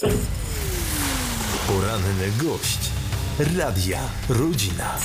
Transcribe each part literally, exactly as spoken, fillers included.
Poranny gość Radia Rodzina.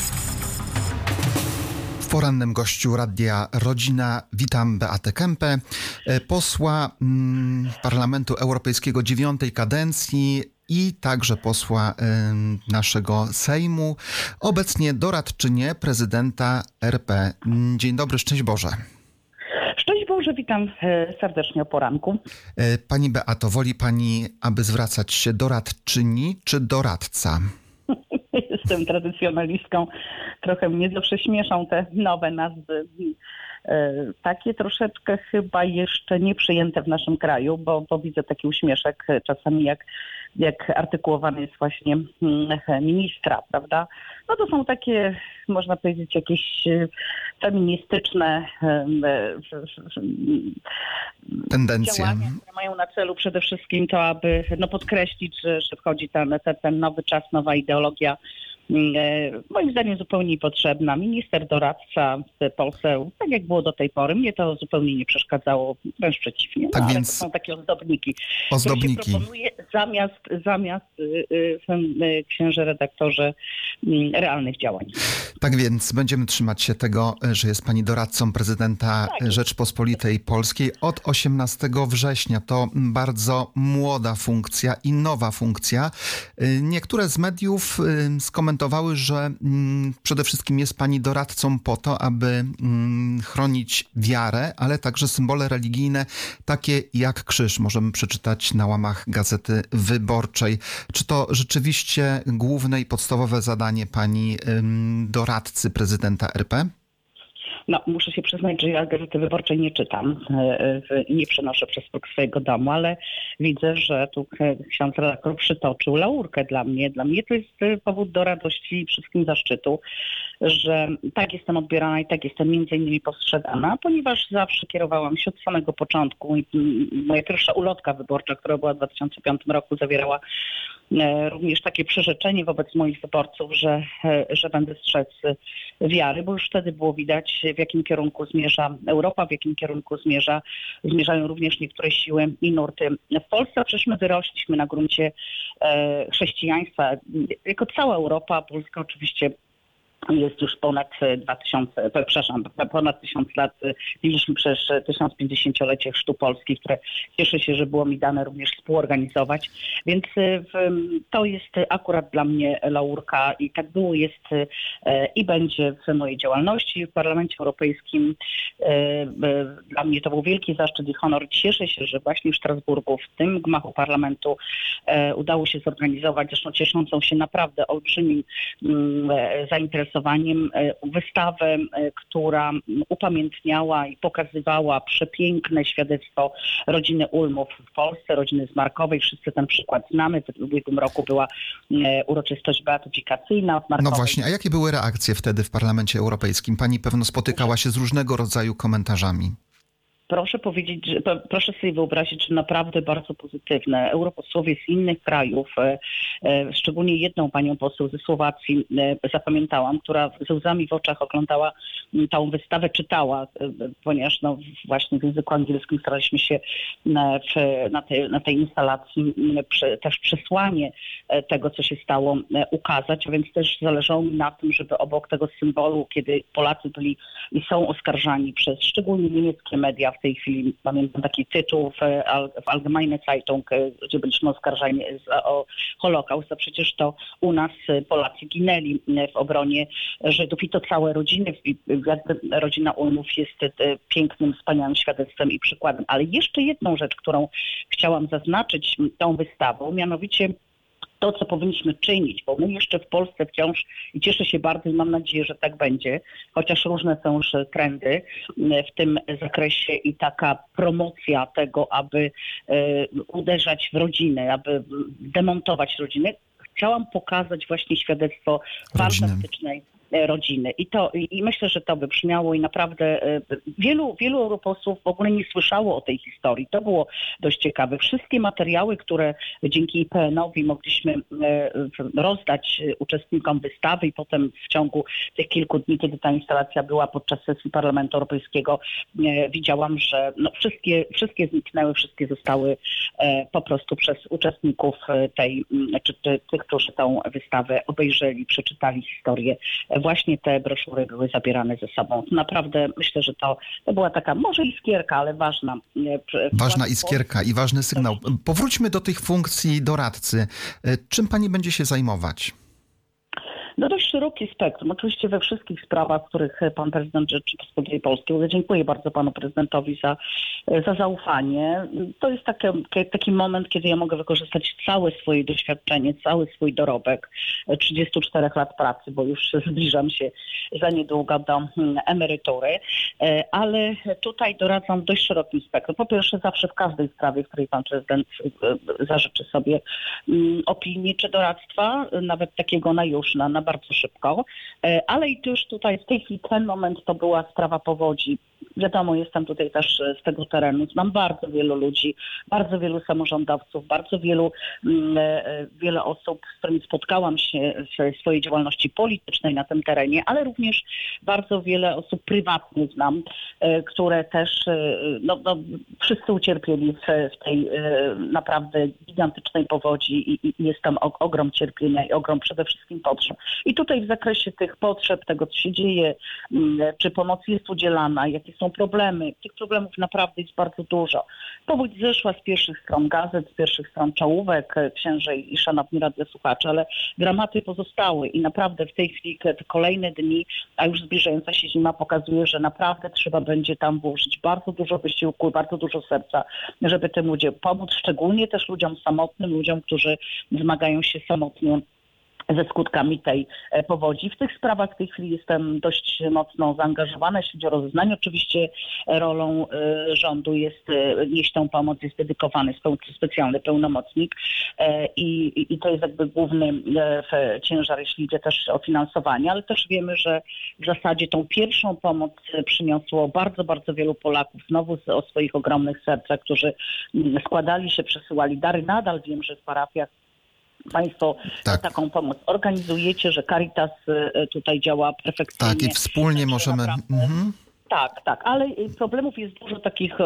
W porannym gościu Radia Rodzina witam Beatę Kempę, posła mm, Parlamentu Europejskiego dziewiątej kadencji i także posła y, naszego Sejmu, obecnie doradczynię prezydenta R P. Dzień dobry, szczęść Boże. Szczęść Boże, witam serdecznie o poranku. Pani Beato, woli Pani, aby zwracać się doradczyni czy doradca? Jestem tradycjonalistką. Trochę mnie zawsze śmieszą te nowe nazwy. Takie troszeczkę chyba jeszcze nie przyjęte w naszym kraju, bo, bo widzę taki uśmieszek czasami, jak, jak artykułowany jest właśnie ministra, prawda? No to są takie, można powiedzieć, jakieś feministyczne tendencje, działania, które mają na celu przede wszystkim to, aby no, podkreślić, że, że wchodzi ten, ten, ten nowy czas, nowa ideologia. Moim zdaniem zupełnie niepotrzebna. Minister, doradca, poseł, tak jak było do tej pory. Mnie to zupełnie nie przeszkadzało, wręcz przeciwnie. No, tak ale więc to są takie ozdobniki, ozdobniki. które się proponuje zamiast, zamiast y, y, księże redaktorze y, realnych działań. Tak więc będziemy trzymać się tego, że jest Pani doradcą prezydenta tak. Rzeczpospolitej Polskiej od osiemnastego września. To bardzo młoda funkcja i nowa funkcja. Niektóre z mediów skomentowały, że przede wszystkim jest Pani doradcą po to, aby chronić wiarę, ale także symbole religijne, takie jak krzyż. Możemy przeczytać na łamach Gazety Wyborczej. Czy to rzeczywiście główne i podstawowe zadanie Pani doradcy prezydenta R P? No, muszę się przyznać, że ja Gazety Wyborczej nie czytam i nie przenoszę przez próg swojego domu, ale widzę, że tu ksiądz redaktor przytoczył laurkę dla mnie. Dla mnie to jest powód do radości i wszystkim zaszczytu, że tak jestem odbierana i tak jestem między innymi postrzegana, ponieważ zawsze kierowałam się od samego początku. Moja pierwsza ulotka wyborcza, która była w dwa tysiące piątym roku, zawierała również takie przyrzeczenie wobec moich wyborców, że, że będę strzec wiary, bo już wtedy było widać, w jakim kierunku zmierza Europa, w jakim kierunku zmierza, zmierzają również niektóre siły i nurty w Polsce. Przecież my wyrośliśmy na gruncie chrześcijaństwa. Jako cała Europa, Polska oczywiście jest już ponad dwa tysiące, przepraszam, ponad tysiąc lat. Mieliśmy przecież tysiąc pięćdziesięciolecie chrztu Polski, które cieszę się, że było mi dane również współorganizować. Więc to jest akurat dla mnie laurka i tak było, jest i będzie w mojej działalności w Parlamencie Europejskim. Dla mnie to był wielki zaszczyt i honor. Cieszę się, że właśnie w Strasburgu, w tym gmachu parlamentu udało się zorganizować, zresztą cieszącą się naprawdę olbrzymim zainteresowaniem, wystawę, która upamiętniała i pokazywała przepiękne świadectwo rodziny Ulmów w Polsce, rodziny Zmarkowej. Wszyscy ten przykład znamy. W ubiegłym roku była uroczystość beatyfikacyjna w Markowej. No właśnie, a jakie były reakcje wtedy w Parlamencie Europejskim? Pani pewno spotykała się z różnego rodzaju komentarzami. Proszę powiedzieć, że, proszę sobie wyobrazić, że naprawdę bardzo pozytywne. Europosłowie z innych krajów, szczególnie jedną panią poseł ze Słowacji zapamiętałam, która ze łzami w oczach oglądała tą wystawę, czytała, ponieważ no właśnie w języku angielskim staraliśmy się w, na, tej, na tej instalacji też przesłanie tego, co się stało, ukazać, a więc też zależało mi na tym, żeby obok tego symbolu, kiedy Polacy byli i są oskarżani przez szczególnie niemieckie media, w tej chwili pamiętam taki tytuł w, w Allgemeine Zeitung, gdzie byliśmy oskarżani o Holokaust, a przecież to u nas Polacy ginęli w obronie Żydów i to całe rodziny. Jakby rodzina Ulmów jest pięknym, wspaniałym świadectwem i przykładem. Ale jeszcze jedną rzecz, którą chciałam zaznaczyć tą wystawą, mianowicie to, co powinniśmy czynić, bo my jeszcze w Polsce wciąż, i cieszę się bardzo i mam nadzieję, że tak będzie, chociaż różne są już trendy w tym zakresie i taka promocja tego, aby uderzać w rodzinę, aby demontować rodzinę. Chciałam pokazać właśnie świadectwo Rodziny. fantastycznej rodziny. I to i myślę, że to wybrzmiało i naprawdę wielu, wielu europosłów w ogóle nie słyszało o tej historii. To było dość ciekawe. Wszystkie materiały, które dzięki I P N-owi mogliśmy rozdać uczestnikom wystawy i potem w ciągu tych kilku dni, kiedy ta instalacja była podczas sesji Parlamentu Europejskiego, widziałam, że no wszystkie, wszystkie zniknęły, wszystkie zostały po prostu przez uczestników tej, czy tych, którzy tą wystawę obejrzeli, przeczytali historię. Właśnie te broszury były zabierane ze sobą. Naprawdę myślę, że to, to była taka może iskierka, ale ważna. Ważna iskierka i ważny sygnał. Powróćmy do tych funkcji doradcy. Czym pani będzie się zajmować? No dość szeroki spektrum. Oczywiście we wszystkich sprawach, w których pan prezydent Rzeczypospolitej Polskiej, dziękuję bardzo panu prezydentowi za, za zaufanie. To jest taki, taki moment, kiedy ja mogę wykorzystać całe swoje doświadczenie, cały swój dorobek trzydziestu czterech lat pracy, bo już zbliżam się za niedługo do emerytury. Ale tutaj doradzam w dość szerokim spektrum. Po pierwsze, zawsze w każdej sprawie, w której pan prezydent zażyczy sobie opinii czy doradztwa, nawet takiego na już, na, na bardzo szybko, ale i też tutaj w tej chwili ten moment to była sprawa powodzi. Wiadomo, jestem tutaj też z tego terenu, znam bardzo wielu ludzi, bardzo wielu samorządowców, bardzo wielu, wiele osób, z którymi spotkałam się w swojej działalności politycznej na tym terenie, ale również bardzo wiele osób prywatnie znam, które też, no, no wszyscy ucierpieli w, w tej naprawdę gigantycznej powodzi i, i jest tam ogrom cierpienia i ogrom przede wszystkim potrzeb. I tutaj w zakresie tych potrzeb, tego co się dzieje, czy pomoc jest udzielana, jakie są problemy, tych problemów naprawdę jest bardzo dużo. Powódź zeszła z pierwszych stron gazet, z pierwszych stron czołówek, księże i szanowni radiosłuchacze, ale dramaty pozostały i naprawdę w tej chwili te kolejne dni, a już zbliżająca się zima pokazuje, że naprawdę trzeba będzie tam włożyć bardzo dużo wysiłku, bardzo dużo serca, żeby tym ludziom pomóc, szczególnie też ludziom samotnym, ludziom, którzy zmagają się samotnie ze skutkami tej powodzi. W tych sprawach w tej chwili jestem dość mocno zaangażowana. Jeśli chodzi o rozeznanie, oczywiście rolą rządu jest nieść tą pomoc, jest dedykowany specjalny pełnomocnik i, i to jest jakby główny ciężar, jeśli idzie też o finansowanie, ale też wiemy, że w zasadzie tą pierwszą pomoc przyniosło bardzo, bardzo wielu Polaków, znowu o swoich ogromnych sercach, którzy składali się, przesyłali dary. Nadal wiem, że w parafiach Państwo tak. taką pomoc organizujecie, że Caritas tutaj działa perfekcyjnie. Tak, i wspólnie możemy... Naprawdę... Mhm. Tak, tak, ale problemów jest dużo takich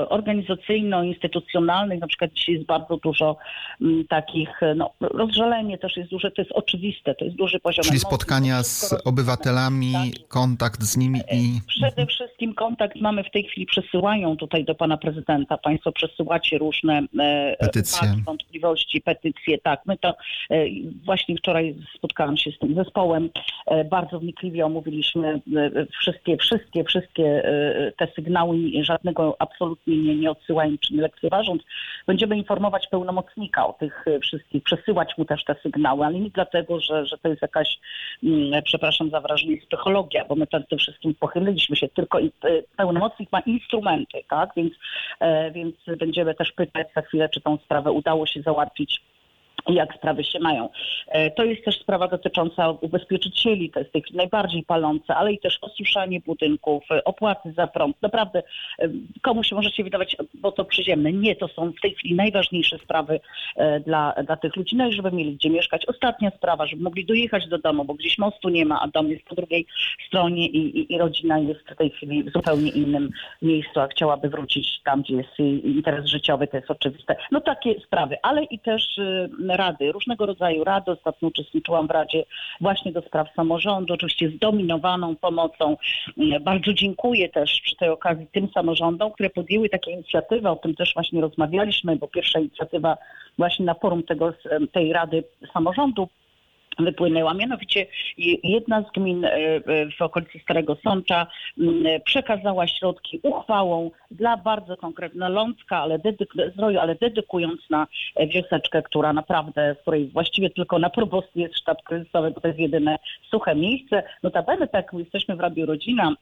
organizacyjno-instytucjonalnych, na przykład dzisiaj jest bardzo dużo m, takich, no rozżalenie też jest duże, to jest oczywiste, to jest duży poziom Czyli emocji, spotkania z obywatelami, tak. kontakt z nimi i... Przede wszystkim kontakt mamy w tej chwili, przesyłają tutaj do pana prezydenta, państwo przesyłacie różne petycje, uwagi, wątpliwości, petycje, tak, my to e, właśnie wczoraj spotkałam się z tym zespołem, e, bardzo wnikliwie omówiliśmy e, wszystkie, wszystkie, wszystkie te sygnały, żadnego absolutnie nie, nie odsyłając czy nie lekceważąc. Będziemy informować pełnomocnika o tych wszystkich, przesyłać mu też te sygnały, ale nie dlatego, że, że to jest jakaś, przepraszam za wrażenie, psychologia, bo my przede tym wszystkim pochyliliśmy się, tylko pełnomocnik ma instrumenty, tak, więc, więc będziemy też pytać za chwilę, czy tą sprawę udało się załatwić i jak sprawy się mają. To jest też sprawa dotycząca ubezpieczycieli, to jest w tej chwili najbardziej palące, ale i też osuszanie budynków, opłaty za prąd. Naprawdę komu się może się wydawać, bo to przyziemne. Nie, to są w tej chwili najważniejsze sprawy dla, dla tych ludzi, no i żeby mieli gdzie mieszkać. Ostatnia sprawa, żeby mogli dojechać do domu, bo gdzieś mostu nie ma, a dom jest po drugiej stronie i, i, i rodzina jest w tej chwili w zupełnie innym miejscu, a chciałaby wrócić tam, gdzie jest jej interes życiowy, to jest oczywiste. No takie sprawy, ale i też rady, różnego rodzaju rady. Ostatnio uczestniczyłam w Radzie właśnie do spraw samorządu, oczywiście zdominowaną pomocą. Bardzo dziękuję też przy tej okazji tym samorządom, które podjęły takie inicjatywy, o tym też właśnie rozmawialiśmy, bo pierwsza inicjatywa właśnie na forum tego, tej Rady Samorządu wypłynęła. Mianowicie jedna z gmin w okolicy Starego Sącza przekazała środki uchwałą dla bardzo konkretnego Lącka, ale dedyk- Zdroju, ale dedykując na wioseczkę, która naprawdę, w której właściwie tylko na probostwie jest sztab kryzysowy, bo to jest jedyne suche miejsce. Notabene tak, jesteśmy w Radiu Rodzina,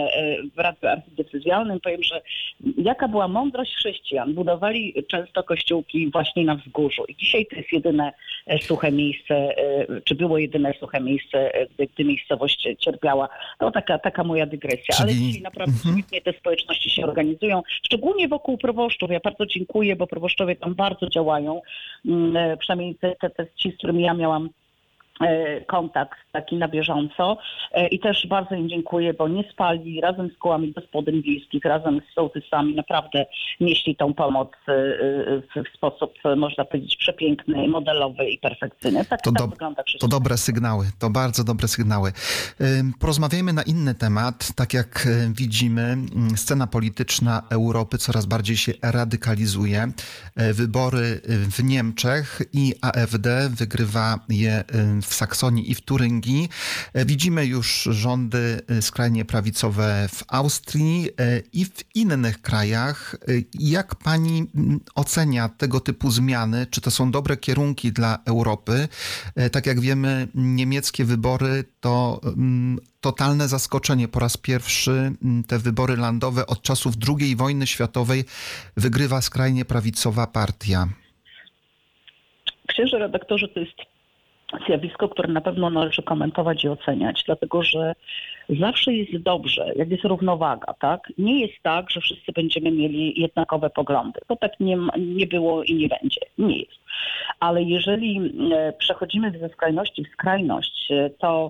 w Radiu Archidiecezjalnym, powiem, że jaka była mądrość chrześcijan. Budowali często kościółki właśnie na wzgórzu i dzisiaj to jest jedyne suche miejsce czy było jedyne suche miejsce, gdy, gdy miejscowość cierpiała. To taka, taka moja dygresja. Czyli... Ale dzisiaj naprawdę Mhm. świetnie te społeczności się organizują, szczególnie wokół proboszczów. Ja bardzo dziękuję, bo proboszczowie tam bardzo działają. Przynajmniej te, te, te ci, z którymi ja miałam kontakt taki na bieżąco i też bardzo im dziękuję, bo nie spali, razem z kołami gospodyń wiejskich, razem z sołtysami naprawdę nieśli tą pomoc w sposób, można powiedzieć, przepiękny, modelowy i perfekcyjny. Tak, to, tak do, wygląda wszystko. To dobre sygnały, to bardzo dobre sygnały. Porozmawiajmy na inny temat. Tak jak widzimy, scena polityczna Europy coraz bardziej się radykalizuje. Wybory w Niemczech i A F D wygrywa je w Saksonii i w Turyngii. Widzimy już rządy skrajnie prawicowe w Austrii i w innych krajach. Jak pani ocenia tego typu zmiany? Czy to są dobre kierunki dla Europy? Tak jak wiemy, niemieckie wybory to totalne zaskoczenie. Po raz pierwszy te wybory landowe od czasów drugiej wojny światowej wygrywa skrajnie prawicowa partia. Księże redaktorze, to jest zjawisko, które na pewno należy komentować i oceniać, dlatego że zawsze jest dobrze, jak jest równowaga, tak? Nie jest tak, że wszyscy będziemy mieli jednakowe poglądy. To tak nie, nie było i nie będzie. Nie jest. Ale jeżeli przechodzimy ze skrajności w skrajność, to,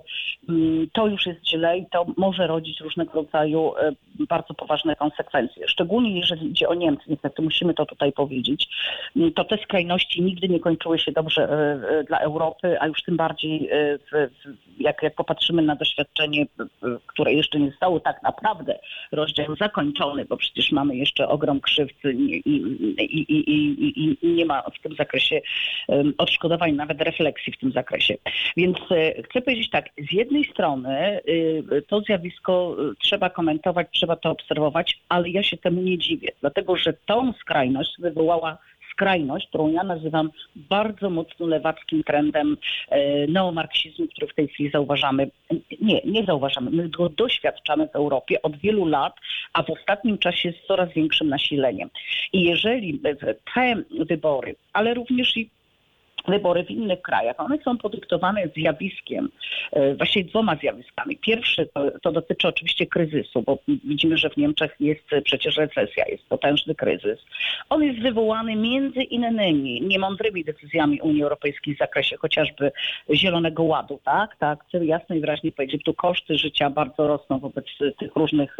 to już jest źle i to może rodzić różnego rodzaju bardzo poważne konsekwencje. Szczególnie jeżeli idzie o Niemcy, niestety musimy to tutaj powiedzieć, to te skrajności nigdy nie kończyły się dobrze dla Europy, a już tym bardziej w, jak, jak popatrzymy na doświadczenie, które jeszcze nie zostało tak naprawdę rozdział zakończony, bo przecież mamy jeszcze ogrom krzywd i, i, i, i, i nie ma w tym zakresie odszkodowań, nawet refleksji w tym zakresie. Więc chcę powiedzieć tak, z jednej strony to zjawisko trzeba komentować, trzeba to obserwować, ale ja się temu nie dziwię, dlatego że tą skrajność wywołała skrajność, którą ja nazywam bardzo mocno lewackim trendem e, neomarksizmu, który w tej chwili zauważamy. Nie, nie zauważamy. My go doświadczamy w Europie od wielu lat, a w ostatnim czasie z coraz większym nasileniem. I jeżeli te wybory, ale również i wybory w innych krajach, one są podyktowane zjawiskiem, właściwie dwoma zjawiskami. Pierwszy to, to dotyczy oczywiście kryzysu, bo widzimy, że w Niemczech jest przecież recesja, jest potężny kryzys. On jest wywołany między innymi niemądrymi decyzjami Unii Europejskiej w zakresie chociażby Zielonego Ładu, tak? Tak, chcę jasno i wyraźnie powiedzieć, tu koszty życia bardzo rosną wobec tych różnych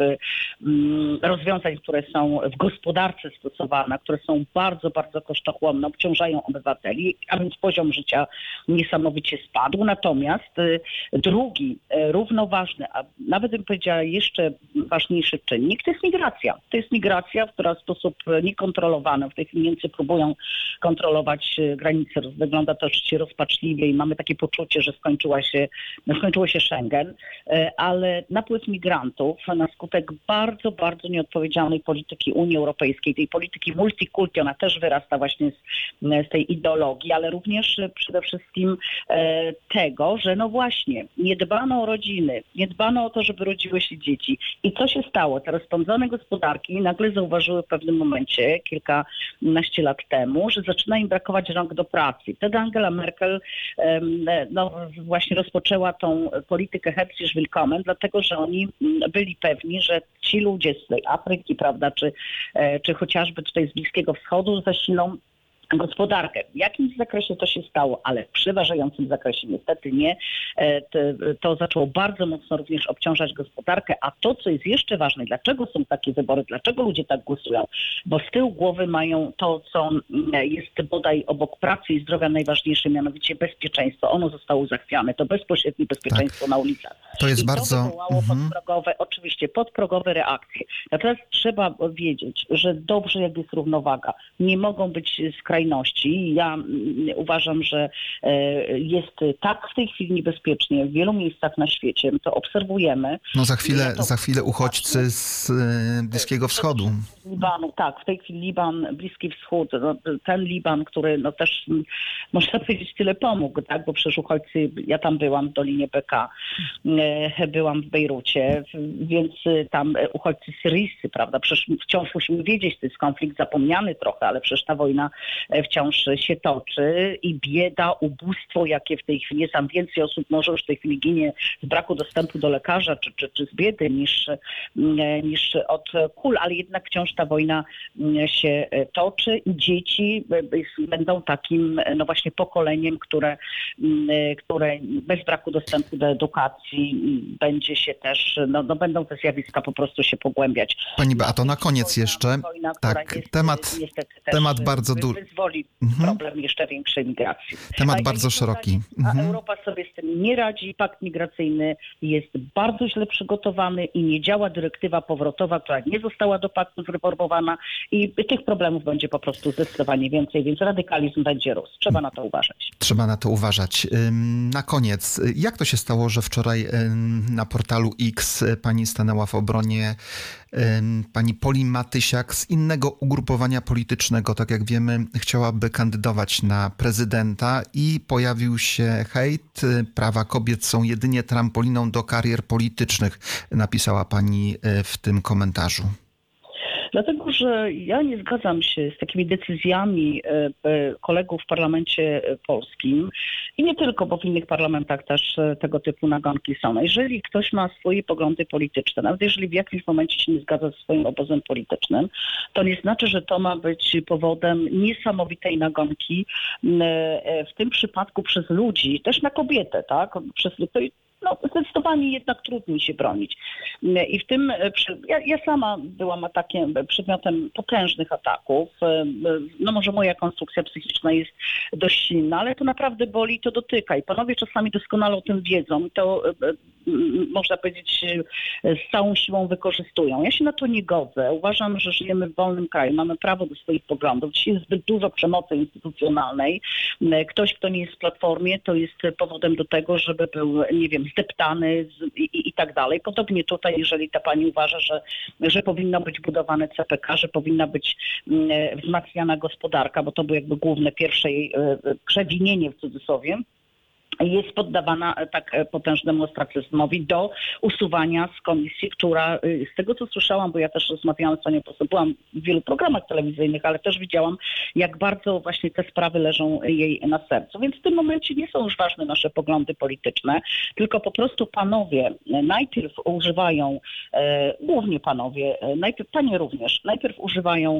um, rozwiązań, które są w gospodarce stosowane, które są bardzo, bardzo kosztochłonne, obciążają obywateli, a więc poziom życia niesamowicie spadł. Natomiast y, drugi, y, równoważny, a nawet bym powiedziała jeszcze ważniejszy czynnik, to jest migracja. To jest migracja, która w sposób niekontrolowany, w tej chwili Niemcy próbują kontrolować y, granice. Wygląda to oczywiście rozpaczliwie i mamy takie poczucie, że skończyła się, no, skończyło się Schengen, y, ale napływ migrantów na skutek bardzo, bardzo nieodpowiedzialnej polityki Unii Europejskiej, tej polityki multikulti, ona też wyrasta właśnie z, z tej ideologii, ale również przede wszystkim e, tego, że no właśnie, nie dbano o rodziny, nie dbano o to, żeby rodziły się dzieci. I co się stało? Te rozpędzone gospodarki nagle zauważyły w pewnym momencie, kilkanaście lat temu, że zaczyna im brakować rąk do pracy. Wtedy Angela Merkel e, no, właśnie rozpoczęła tą politykę Herzlich Willkommen, dlatego że oni byli pewni, że ci ludzie z tej Afryki, prawda, czy, e, czy chociażby tutaj z Bliskiego Wschodu zasilą gospodarkę. W jakimś zakresie to się stało, ale w przeważającym zakresie niestety nie. To zaczęło bardzo mocno również obciążać gospodarkę, a to, co jest jeszcze ważne, dlaczego są takie wybory, dlaczego ludzie tak głosują, bo z tyłu głowy mają to, co jest bodaj obok pracy i zdrowia najważniejsze, mianowicie bezpieczeństwo. Ono zostało zachwiane, to bezpośrednie bezpieczeństwo tak na ulicach. To jest I bardzo... to wywołało mhm. podprogowe, oczywiście podprogowe reakcje. Natomiast trzeba wiedzieć, że dobrze jak jest równowaga. Nie mogą być skrajności. Ja uważam, że jest tak w tej chwili niebezpiecznie w wielu miejscach na świecie. My to obserwujemy. No za chwilę, ja to... za chwilę uchodźcy z Bliskiego Wschodu. Z Libanu, tak. W tej chwili Liban, Bliski Wschód, no, ten Liban, który no też można powiedzieć tyle pomógł, tak? Bo przecież uchodźcy, ja tam byłam w Dolinie Beka, byłam w Bejrucie, więc tam uchodźcy syryjscy, prawda? Przecież wciąż musimy wiedzieć, to jest konflikt zapomniany trochę, ale przecież ta wojna wciąż się toczy i bieda, ubóstwo, jakie w tej chwili jest, tam więcej osób może już w tej chwili ginie z braku dostępu do lekarza czy, czy, czy z biedy niż, niż od kul, ale jednak wciąż ta wojna się toczy i dzieci będą takim no właśnie pokoleniem, które, które bez braku dostępu do edukacji będzie się też, no, no będą te zjawiska po prostu się pogłębiać. Pani Beato, na koniec wojna, jeszcze, wojna, tak, jest, temat, temat bardzo duży. Wyzwoli mhm. problem jeszcze większej migracji. Temat a, bardzo a szeroki. A mhm. Europa sobie z tym nie radzi, pakt migracyjny jest bardzo źle przygotowany i nie działa dyrektywa powrotowa, która nie została do paktu zreformowana i tych problemów będzie po prostu zdecydowanie więcej, więc radykalizm będzie rósł. Trzeba na to uważać. Trzeba na to uważać. Na koniec, jak to się stało, że wczoraj na portalu X pani stanęła w obronie pani Poli Matysiak z innego ugrupowania politycznego, tak jak wiemy, chciałaby kandydować na prezydenta i pojawił się hejt. Prawa kobiet są jedynie trampoliną do karier politycznych, napisała pani w tym komentarzu. Dlatego, że ja nie zgadzam się z takimi decyzjami kolegów w parlamencie polskim i nie tylko, bo w innych parlamentach też tego typu nagonki są. No jeżeli ktoś ma swoje poglądy polityczne, nawet jeżeli w jakimś momencie się nie zgadza ze swoim obozem politycznym, to nie znaczy, że to ma być powodem niesamowitej nagonki, w tym przypadku przez ludzi, też na kobietę, tak? Przez to No, zdecydowanie jednak trudniej się bronić. I w tym, ja, ja sama byłam atakiem, przedmiotem potężnych ataków. No może moja konstrukcja psychiczna jest dość silna, ale to naprawdę boli i to dotyka. I panowie czasami doskonale o tym wiedzą i to można powiedzieć z całą siłą wykorzystują. Ja się na to nie godzę. Uważam, że żyjemy w wolnym kraju, mamy prawo do swoich poglądów. Dzisiaj jest zbyt dużo przemocy instytucjonalnej. Ktoś, kto nie jest w Platformie, to jest powodem do tego, żeby był, nie wiem, zdeptany z, i, i tak dalej. Podobnie tutaj, jeżeli ta pani uważa, że, że powinno być budowane C P K, że powinna być mm, wzmacniana gospodarka, bo to było jakby główne pierwsze jej e, przewinienie w cudzysłowie, jest poddawana tak potężnemu ostracyzmowi do usuwania z komisji, która z tego co słyszałam, bo ja też rozmawiałam z panią poseł, byłam w wielu programach telewizyjnych, ale też widziałam, jak bardzo właśnie te sprawy leżą jej na sercu. Więc w tym momencie nie są już ważne nasze poglądy polityczne, tylko po prostu panowie najpierw używają, e, głównie panowie, najpierw panie również, najpierw używają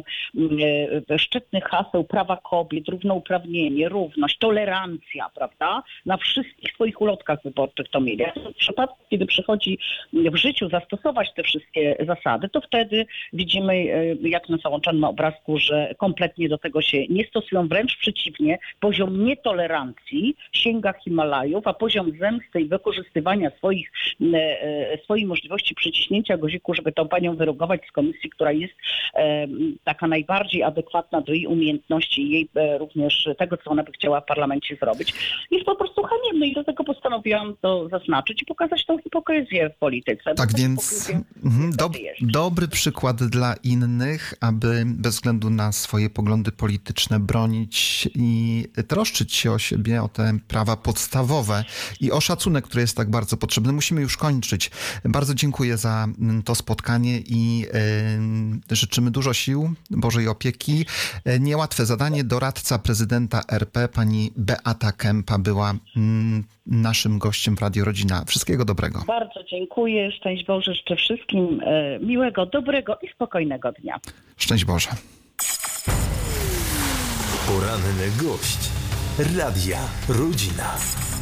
e, szczytnych haseł prawa kobiet, równouprawnienie, równość, tolerancja, prawda? Na wszystkich swoich ulotkach wyborczych to mieli. W przypadku, kiedy przychodzi w życiu zastosować te wszystkie zasady, to wtedy widzimy, jak na załączonym obrazku, że kompletnie do tego się nie stosują, wręcz przeciwnie, poziom nietolerancji sięga Himalajów, a poziom zemsty i wykorzystywania swoich, swojej możliwości przyciśnięcia guziku, żeby tą panią wyrugować z komisji, która jest taka najbardziej adekwatna do jej umiejętności i jej również tego, co ona by chciała w parlamencie zrobić, jest po prostu haniebny i do tego postanowiłam to zaznaczyć i pokazać tą hipokryzję w polityce. Tak więc dob dobry przykład dla innych, aby bez względu na swoje poglądy polityczne bronić i troszczyć się o siebie, o te prawa podstawowe i o szacunek, który jest tak bardzo potrzebny. Musimy już kończyć. Bardzo dziękuję za to spotkanie i y, życzymy dużo sił, Bożej opieki. Niełatwe zadanie. Doradca prezydenta R P, pani Beata Kempa, była naszym gościem w Radio Rodzina. Wszystkiego dobrego. Bardzo dziękuję. Szczęść Boże. Życzę wszystkim miłego, dobrego i spokojnego dnia. Szczęść Boże. Poranny gość Radia Rodzina.